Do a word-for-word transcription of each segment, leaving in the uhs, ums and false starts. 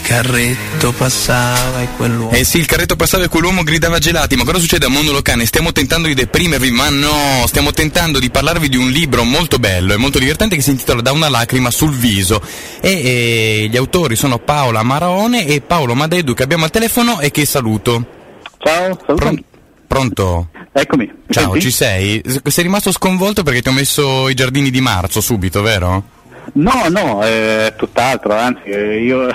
carretto passava e quell'uomo. Eh sì, il carretto passava e quell'uomo gridava gelati. Ma cosa succede a Mondo Locane? Stiamo tentando di deprimervi, ma no, stiamo tentando di parlarvi di un libro molto bello e molto divertente che si intitola Da una lacrima sul viso. E, e gli autori sono Paola Maraone e Paolo Madeddu, che abbiamo al telefono e che saluto. Ciao, saluto. Pron- pronto? Eccomi. Ciao, senti? ci sei? Sei rimasto sconvolto perché ti ho messo i giardini di marzo subito, vero? No, no, è tutt'altro, anzi eh, io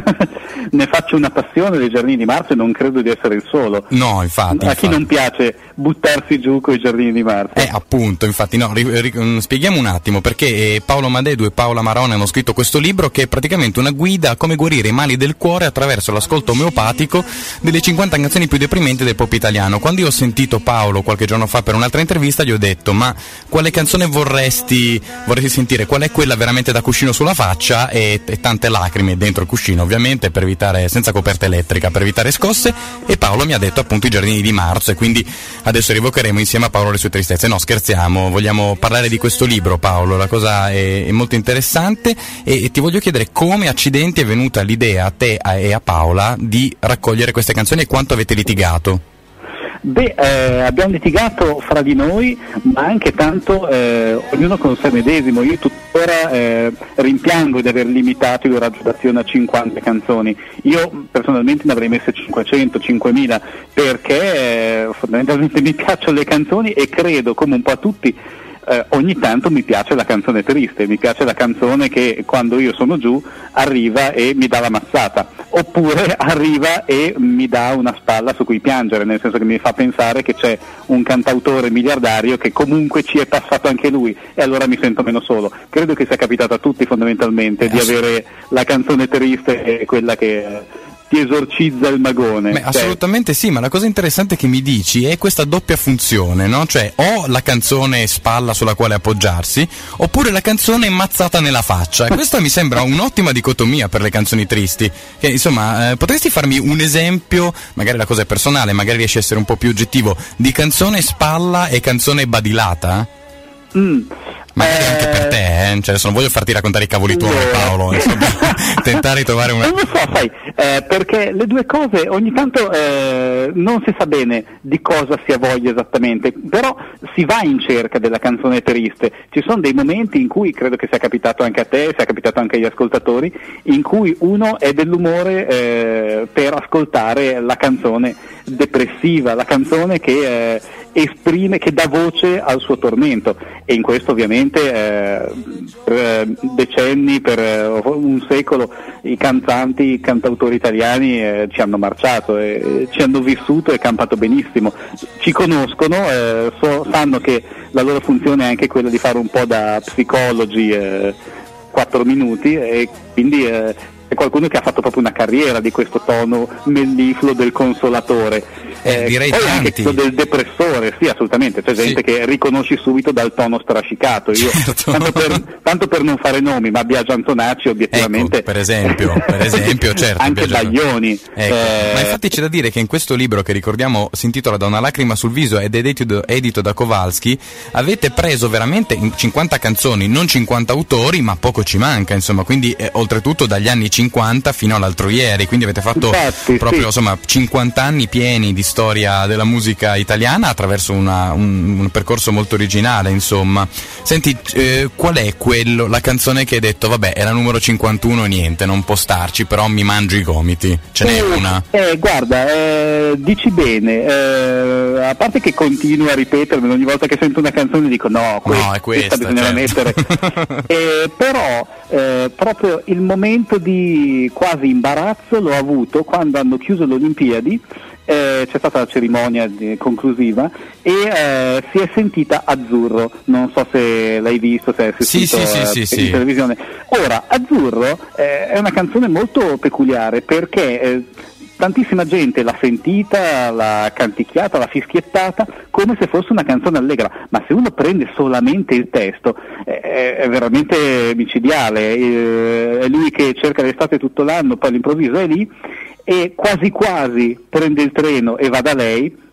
ne faccio una passione dei giardini di marzo e non credo di essere il solo. No, infatti. A infatti. chi non piace buttarsi giù con i giardini di marzo? Eh, appunto, infatti, no, ri- ri- spieghiamo un attimo perché eh, Paolo Madeddu e Paola Marone hanno scritto questo libro che è praticamente una guida a come guarire i mali del cuore attraverso l'ascolto omeopatico delle cinquanta canzoni più deprimenti del pop italiano. Quando io ho sentito Paolo qualche giorno fa per un'altra intervista gli ho detto: ma quale canzone vorresti, vorresti sentire? Qual è quella veramente da cuscino sulla faccia e, e tante lacrime dentro il cuscino, ovviamente, per evitare, senza coperta elettrica, per evitare scosse? E Paolo mi ha detto appunto i giardini di marzo, e quindi adesso rievocheremo insieme a Paolo le sue tristezze. No, scherziamo, vogliamo parlare di questo libro, Paolo, la cosa è, è molto interessante e, e ti voglio chiedere come accidenti è venuta l'idea a te e a Paola di raccogliere queste canzoni e quanto avete litigato. Beh, eh, abbiamo litigato fra di noi, ma anche tanto eh, ognuno con sé medesimo. Io tuttora eh, rimpiango di aver limitato il raggio d'azione a cinquanta canzoni. Io personalmente ne avrei messe cinquecento, cinquemila, perché eh, fondamentalmente mi piacciono le canzoni e credo, come un po' a tutti, Eh, ogni tanto mi piace la canzone triste, mi piace la canzone che quando io sono giù arriva e mi dà la mazzata, oppure arriva e mi dà una spalla su cui piangere, nel senso che mi fa pensare che c'è un cantautore miliardario che comunque ci è passato anche lui e allora mi sento meno solo. Credo che sia capitato a tutti fondamentalmente eh, di avere la canzone triste e quella che ti esorcizza il magone. Beh, assolutamente sì, ma la cosa interessante che mi dici è questa doppia funzione, no? Cioè o la canzone spalla sulla quale appoggiarsi, oppure la canzone mazzata nella faccia. E questa mi sembra un'ottima dicotomia per le canzoni tristi. Che, insomma, eh, potresti farmi un esempio, magari la cosa è personale, magari riesci a essere un po' più oggettivo, di canzone spalla e canzone badilata? Mm. Magari eh... anche per te, eh? Cioè, adesso non voglio farti raccontare i cavoli tuoi, Paolo, insomma, tentare di trovare una... Non lo so, sai, eh, perché le due cose ogni tanto eh, non si sa bene di cosa si ha voglia esattamente, però si va in cerca della canzone triste. Ci sono dei momenti in cui, credo che sia capitato anche a te, sia capitato anche agli ascoltatori, in cui uno è dell'umore eh, per ascoltare la canzone depressiva, la canzone che eh, esprime, che dà voce al suo tormento, e in questo ovviamente eh, per decenni, per eh, un secolo i cantanti, i cantautori italiani eh, ci hanno marciato, e ci hanno vissuto e campato benissimo, ci conoscono, eh, so, sanno che la loro funzione è anche quella di fare un po' da psicologi eh, quattro minuti, e quindi eh, è qualcuno che ha fatto proprio una carriera di questo tono mellifluo del consolatore. Eh, direi poi tanti. anche del depressore, sì, assolutamente, c'è gente sì. che riconosci subito dal tono strascicato. Io, certo. tanto, per, tanto per non fare nomi, ma Biagio Antonacci obiettivamente, ecco, per esempio, per esempio, certo, anche Biagio... Baglioni. Ecco. Eh... Ma infatti c'è da dire che in questo libro, che ricordiamo si intitola Da una lacrima sul viso ed è edito, edito da Kowalski, avete preso veramente cinquanta canzoni, non cinquanta autori, ma poco ci manca, insomma, quindi eh, oltretutto dagli anni cinquanta fino all'altro ieri, quindi avete fatto Infatti, proprio sì. insomma cinquanta anni pieni di storia della musica italiana attraverso una, un, un percorso molto originale, insomma. Senti, eh, qual è quello, la canzone che hai detto vabbè è la numero cinquantuno e niente, non può starci, però mi mangio i gomiti? Ce n'è eh, una? Eh, guarda, eh, dici bene, eh, a parte che continuo a ripetermi ogni volta che sento una canzone dico no, questa, no, è questa, questa bisogna certo. mettere. eh, però eh, proprio il momento di quasi imbarazzo l'ho avuto quando hanno chiuso le Olimpiadi. Eh, c'è stata la cerimonia di, conclusiva e eh, si è sentita Azzurro, non so se l'hai visto, se hai assistito sì, sì, eh, sì, in sì, televisione. Ora, Azzurro eh, è una canzone molto peculiare perché eh, tantissima gente l'ha sentita, l'ha canticchiata, l'ha fischiettata come se fosse una canzone allegra, ma se uno prende solamente il testo eh, è veramente micidiale. Eh, è lui che cerca l'estate tutto l'anno, poi all'improvviso è lì e quasi quasi prende il treno e va da lei,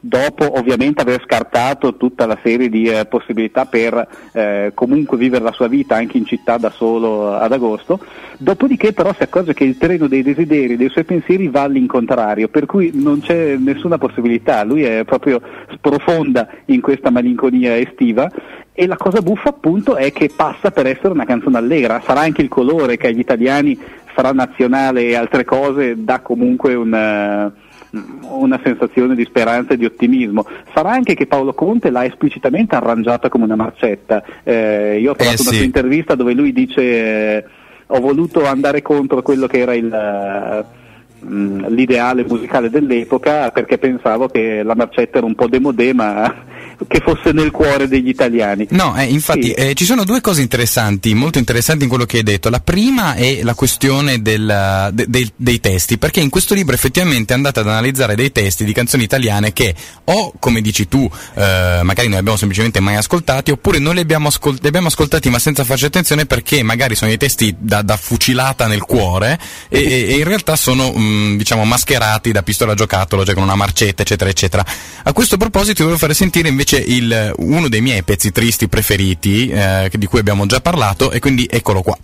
dopo ovviamente aver scartato tutta la serie di eh, possibilità per eh, comunque vivere la sua vita anche in città da solo ad agosto. Dopodiché però si accorge che il terreno dei desideri, dei suoi pensieri va all'incontrario, per cui non c'è nessuna possibilità, lui è proprio sprofonda in questa malinconia estiva. E la cosa buffa appunto è che passa per essere una canzone allegra, sarà anche il colore che agli italiani farà nazionale e altre cose, dà comunque una, una sensazione di speranza e di ottimismo. Sarà anche che Paolo Conte l'ha esplicitamente arrangiata come una marcetta. Eh, io ho trovato eh, una sì. sua intervista dove lui dice eh, ho voluto andare contro quello che era il... l'ideale musicale dell'epoca, perché pensavo che la marcetta era un po' démodé, ma che fosse nel cuore degli italiani. No, eh, infatti sì. eh, ci sono due cose interessanti, molto interessanti in quello che hai detto. La prima è la questione del, de, de, dei testi, perché in questo libro effettivamente andate ad analizzare dei testi di canzoni italiane che o, come dici tu, eh, magari non li abbiamo semplicemente mai ascoltati, oppure non li abbiamo, ascolt- li abbiamo ascoltati ma senza farci attenzione, perché magari sono dei testi da, da fucilata nel cuore e, e in realtà sono mh, diciamo mascherati da pistola a giocattolo, cioè con una marcetta eccetera eccetera. A questo proposito volevo fare sentire invece il, uno dei miei pezzi tristi preferiti, eh, di cui abbiamo già parlato, e quindi eccolo qua.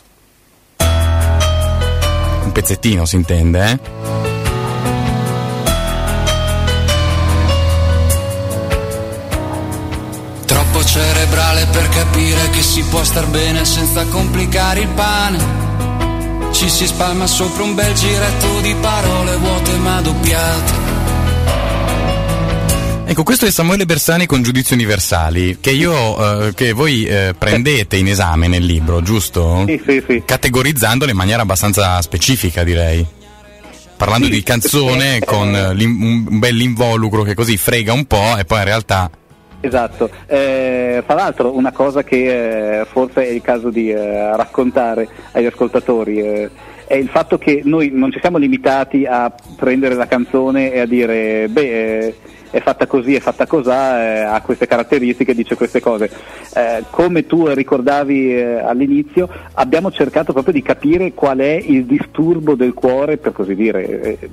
Un pezzettino si intende, eh? Troppo cerebrale per capire che si può star bene senza complicare il pane. Ci si spalma sopra un bel giretto di parole vuote ma doppiate. Ecco, questo è Samuele Bersani con Giudizi Universali, che io, eh, che voi eh, prendete in esame nel libro, giusto? Sì, sì, sì. Categorizzandole in maniera abbastanza specifica, direi. Parlando sì, di canzone eh, con eh, un, un bel involucro che così frega un po' e poi in realtà... Esatto, eh, tra l'altro una cosa che eh, forse è il caso di eh, raccontare agli ascoltatori eh, è il fatto che noi non ci siamo limitati a prendere la canzone e a dire beh eh, è fatta così, è fatta cosà, eh, ha queste caratteristiche, dice queste cose. Eh, come tu ricordavi eh, all'inizio, abbiamo cercato proprio di capire qual è il disturbo del cuore, per così dire, eh,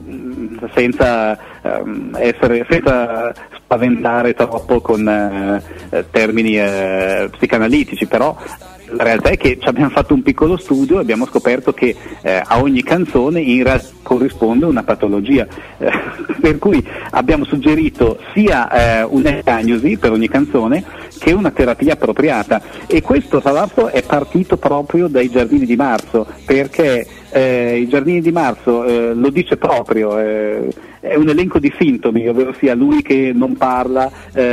senza ehm, essere, senza spaventare troppo con eh, termini eh, psicanalitici, però la realtà è che ci abbiamo fatto un piccolo studio e abbiamo scoperto che eh, a ogni canzone in realtà corrisponde una patologia, eh, per cui abbiamo suggerito sia eh, una diagnosi per ogni canzone che una terapia appropriata, e questo tra l'altro è partito proprio dai Giardini di Marzo, perché eh, i Giardini di Marzo eh, lo dice proprio, eh, è un elenco di sintomi, ovvero sia lui che non parla,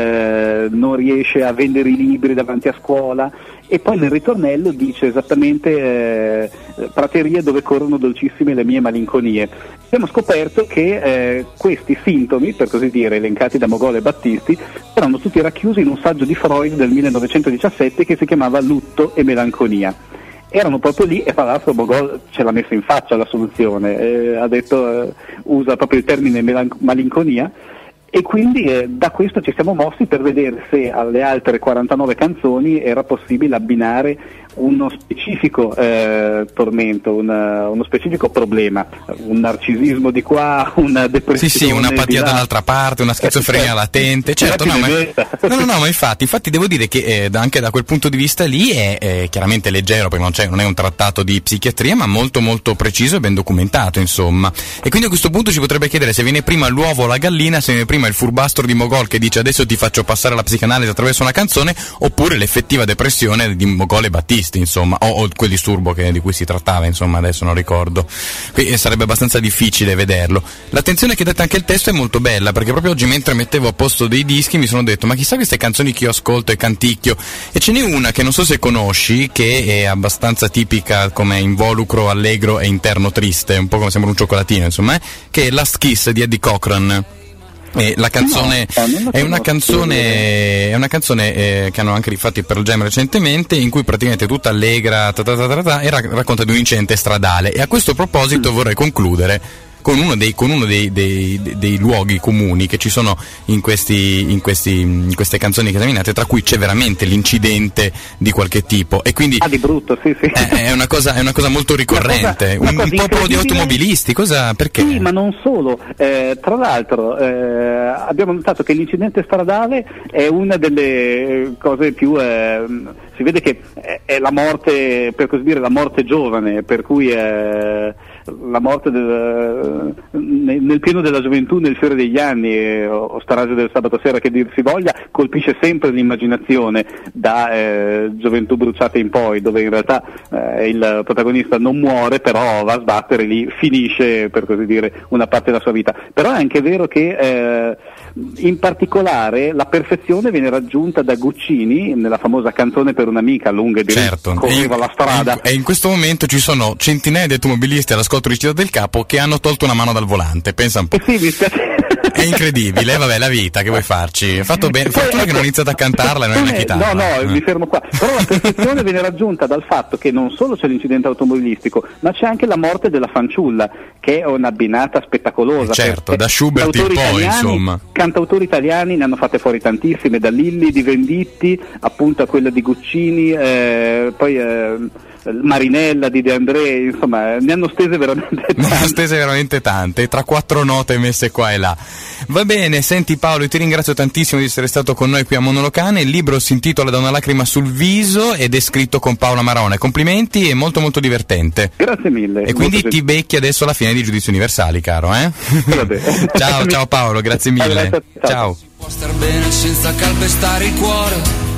eh, non riesce a vendere i libri davanti a scuola, e poi nel ritornello dice esattamente eh, praterie dove corrono dolcissime le mie malinconie. Abbiamo scoperto che eh, questi sintomi, per così dire, elencati da Mogol e Battisti, erano tutti racchiusi in un saggio di Freud del millenovecentodiciassette che si chiamava Lutto e melanconia. Erano proprio lì, e tra l'altro Mogol ce l'ha messa in faccia la soluzione, eh, ha detto, eh, usa proprio il termine melan- malinconia, e quindi eh, da questo ci siamo mossi per vedere se alle altre quarantanove canzoni era possibile abbinare uno specifico eh, tormento, una, uno specifico problema, un narcisismo di qua, una depressione sì sì, un'apatia di dall'altra parte, una schizofrenia eh, latente, certo, no ma, no, no, no, ma infatti, infatti devo dire che eh, anche da quel punto di vista lì è, è chiaramente leggero, perché non, c'è, non è un trattato di psichiatria, ma molto molto preciso e ben documentato, insomma. E quindi a questo punto ci potrebbe chiedere se viene prima l'uovo o la gallina, se viene prima il furbastro di Mogol che dice adesso ti faccio passare la psicanalisi attraverso una canzone, oppure l'effettiva depressione di Mogol e Battisti, insomma, o, o quel disturbo che, di cui si trattava, insomma, adesso non ricordo. Quindi sarebbe abbastanza difficile vederlo. L'attenzione che date anche il testo è molto bella, perché proprio oggi mentre mettevo a posto dei dischi mi sono detto ma chissà queste canzoni che io ascolto e canticchio, e ce n'è una che non so se conosci, che è abbastanza tipica come involucro allegro e interno triste, un po' come sembra un cioccolatino, insomma, eh? Che è Last Kiss di Eddie Cochran. E la canzone no, è una canzone è una canzone eh, che hanno anche rifatto i Pearl Jam recentemente, in cui praticamente tutta allegra ta ta ta ta ta, e ra- racconta di un incidente stradale. E a questo proposito vorrei concludere con uno dei, con uno dei, dei, dei, dei luoghi comuni che ci sono in, questi, in, questi, in queste canzoni che esaminate, tra cui c'è veramente l'incidente di qualche tipo, e quindi ah, di brutto, sì, sì. È, è, una, cosa, è una cosa molto ricorrente, una cosa, una un, cosa un popolo di automobilisti, cosa, perché? Sì, ma non solo, eh, tra l'altro eh, abbiamo notato che l'incidente stradale è una delle cose più, eh, si vede che è la morte, per così dire, la morte giovane, per cui eh, la morte del, nel, nel pieno della gioventù, nel fiore degli anni, eh, o Strage del sabato sera che dir si voglia, colpisce sempre l'immaginazione da eh, Gioventù bruciata in poi, dove in realtà eh, il protagonista non muore, però va a sbattere lì, finisce, per così dire, una parte della sua vita. Però è anche vero che eh, in particolare la perfezione viene raggiunta da Guccini nella famosa Canzone per un'amica, lunga e diretta, certo, correva la strada. E in questo momento ci sono centinaia di automobilisti all'ascolto di Città del Capo che hanno tolto una mano dal volante, pensa un po'. Eh sì, mi spiace. È incredibile, vabbè, la vita, che vuoi farci? Fatto bene, fortuna che non ho iniziato a cantarla e non è una chitarra. No, no, mi fermo qua. Però la perfezione viene raggiunta dal fatto che non solo c'è l'incidente automobilistico, ma c'è anche la morte della fanciulla, che è una binata spettacolosa. Eh certo, da Schubert in poi, insomma. Cantautori italiani ne hanno fatte fuori tantissime, da Lilli di Venditti, appunto a quella di Guccini, eh, poi... Eh, Marinella di De André, insomma ne hanno stese veramente tante. Ne hanno stese veramente tante, tra quattro note messe qua e là. Va bene, senti Paolo, io ti ringrazio tantissimo di essere stato con noi qui a Monolocane. Il libro si intitola Da una lacrima sul viso ed è scritto con Paola Marone. Complimenti, è molto molto divertente. Grazie mille. E quindi molto ti becchi adesso alla fine di Giudizi Universali, caro, eh? Vabbè. Ciao, ciao Paolo, grazie mille. Ciao. Ciao. Può star bene senza calpestare il cuore.